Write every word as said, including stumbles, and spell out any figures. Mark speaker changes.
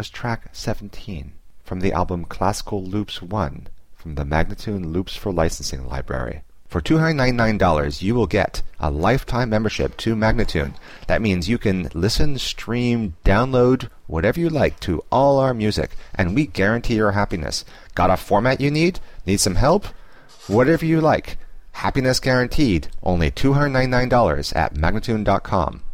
Speaker 1: was track seventeen from the album Classical Loops one from the Magnatune Loops for Licensing library. For two hundred ninety-nine dollars, you will get a lifetime membership to Magnatune. That means you can listen, stream, download, whatever you like to all our music, and we guarantee your happiness. Got a format you need? Need some help? Whatever you like. Happiness guaranteed. Only two hundred ninety-nine dollars at Magnatune dot com.